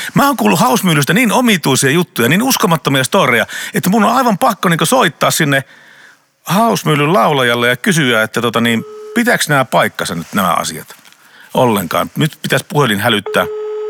Mä oon kuullut Hausmyllystä niin omituisia juttuja, niin uskomattomia storeja, että mun on aivan pakko niin soittaa sinne Hausmyllyn laulajalle ja kysyä, että pitääkö nämä paikkansa nyt nämä asiat ollenkaan. Nyt pitäisi puhelin hälyttää.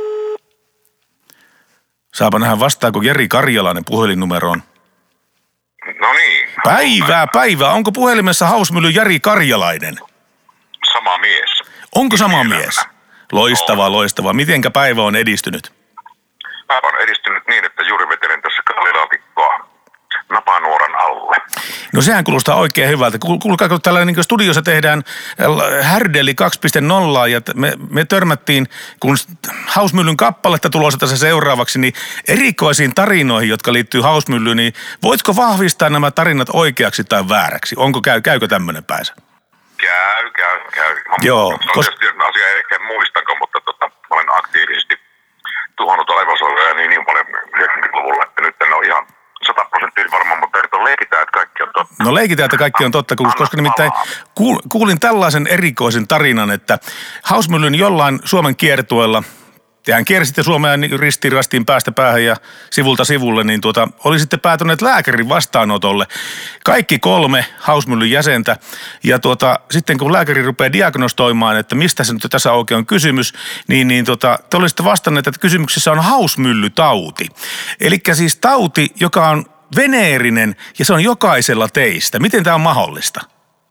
Saapa nähdä vastaako Jari Karjalainen puhelinnumeroon. No niin. Päivää. Onko puhelimessa Hausmyllyn Jari Karjalainen? Sama mies. Onko sama mies? Loistavaa. Mitenkä päivä on edistynyt? Päivä on edistynyt niin, että juuri vetelin tässä kallilaatikkoa napanuoran alle. No sehän kuulostaa oikein hyvältä. Kuulkaa, kun täällä niin studiossa tehdään Härdeli 2.0 ja me törmättiin, kun Hausmyllyn kappaletta tulossa tässä seuraavaksi, niin erikoisiin tarinoihin, jotka liittyy Hausmyllyyn, niin voitko vahvistaa nämä tarinat oikeaksi tai vääräksi? Käykö tämmöinen päänsä? Käy. Joo. Tietysti asia ei ehkä muistanko, mutta mä olen aktiivisesti tuhannut aivosolia niin paljon 90-luvulla, että nyt en ole ihan 100% varma, mutta leikitään, että kaikki on totta. No leikitään, että kaikki on totta, koska nimittäin kuulin tällaisen erikoisen tarinan, että Hausmyllyn jollain Suomen kiertueella, tehän kiersitte Suomea ristiin rastiin päästä päähän ja sivulta sivulle, niin oli sitten päätyneet lääkärin vastaanotolle. Kaikki 3 Hausmyllyn jäsentä ja sitten kun lääkäri rupeaa diagnostoimaan, että mistä se nyt tässä oikein on kysymys, niin te olisitte vastanneet, että kysymyksessä on hausmyllytauti. Elikkä siis tauti, joka on veneerinen ja se on jokaisella teistä. Miten tämä on mahdollista?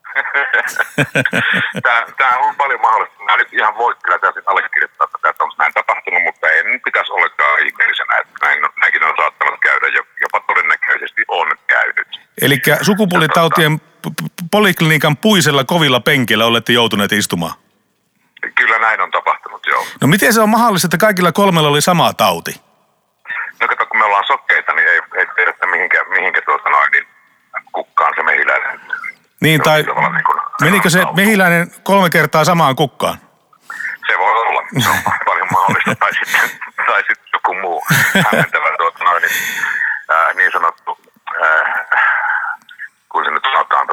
Tämä on paljon mahdollista. Mä nyt ihan voi kyllä täysin allekirjoittaa tätä, että onko näin tapahtunut, mutta ei nyt pitäisi olekaan ihmeellisenä, että näinkin on saattanut käydä, jopa todennäköisesti on käynyt. Eli sukupuolitautien poliklinikan puisella kovilla penkillä olette joutuneet istumaan? Kyllä näin on tapahtunut, joo. No miten se on mahdollista, että kaikilla 3 oli sama tauti? No kato, kun me ollaan sokkeita, niin ei tiedä, että mihinkä niin kukkaan se mehiläinen. Niin, tai menikö se mehiläinen 3 kertaa samaan kukkaan? Se voi olla. Se on paljon mahdollista. Tai sitten joku muu hämmentävä niin sanottu, kun se nyt sanotaan,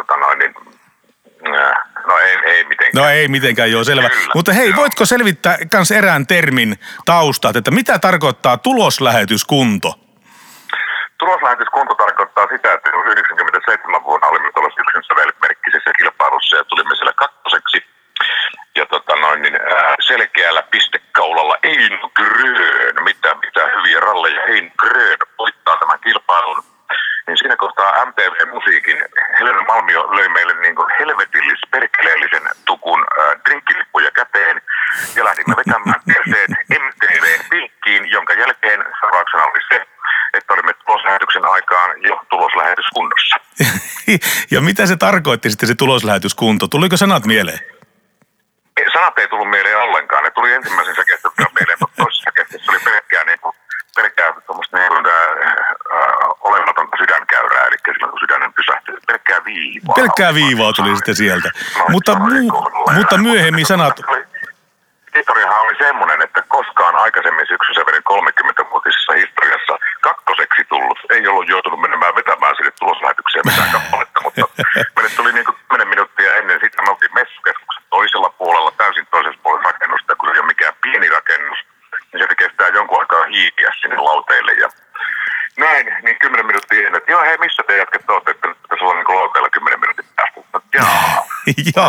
ei mitenkään. No ei mitenkään, joo, selvä. Kyllä, mutta hei, joo. Voitko selvittää kans erään termin taustat, että mitä tarkoittaa tuloslähetyskunto? Tuloslähetyskunto tarkoittaa sitä, että 97 vuonna olimme tuollaisessa yksinsävelmerkkisessä kilpailussa ja tulimme siellä 2. Ja selkeällä pistekaulalla Eino Grön, mitä hyviä ralleja Eino Grön voittaa tämän kilpailun. Niin siinä kohtaa MTV-musiikin Helena Malmio löi meille niin kuin helvetillis-perkeleellisen tukun drinkkilippuja käteen ja lähdimme vetämään perseet MTV-pinkkiin, jonka jälkeen seurauksena oli se, että olimme tuloslähetyksen aikaan jo tuloslähetyskunnossa. Ja mitä se tarkoitti sitten se tuloslähetyskunto? Tuliko sanat mieleen? Sanat ei tullut mieleen ollenkaan. Ne tuli ensimmäisen säkeessä mieleen, mutta toisessa säkeessä oli pelkkää tuommoista olematonta sydänkäyrää, eli silloin kun sydänen pysähtyy, pelkkää viivaa. Pelkkää viivaa tuli sitten sieltä. Mutta myöhemmin sanat... Historiahan oli semmoinen, että koskaan aikaisemmin syksysävelen 30-vuotisessa historiassa 2. tullut ei ollut joutunut menemään vetämään sinne tuloslähetykseen mitään kappaletta, mutta meille tuli niin kuin 10 minuuttia ennen sitä, me oltiin messukeskuksen toisella puolella, täysin toisessa puolella rakennusta, kun se ei ole mikään pieni rakennus, niin se kestää jonkun aikaa hiipiä sinne lauteille ja näin, niin 10 minuuttia ennen, että joo hei, missä te jatket olette, että nyt pitäisi olla niin kuin lauteilla 10 minuutin päästä. Joo,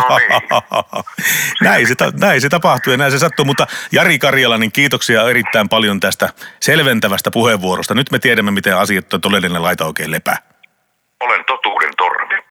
näin se tapahtuu ja näin se sattuu, mutta Jari Karjalainen, kiitoksia erittäin paljon tästä selventävästä puheenvuorosta. Nyt me tiedämme, miten asiat on todellinen laita oikein lepää. Olen totuuden torvi.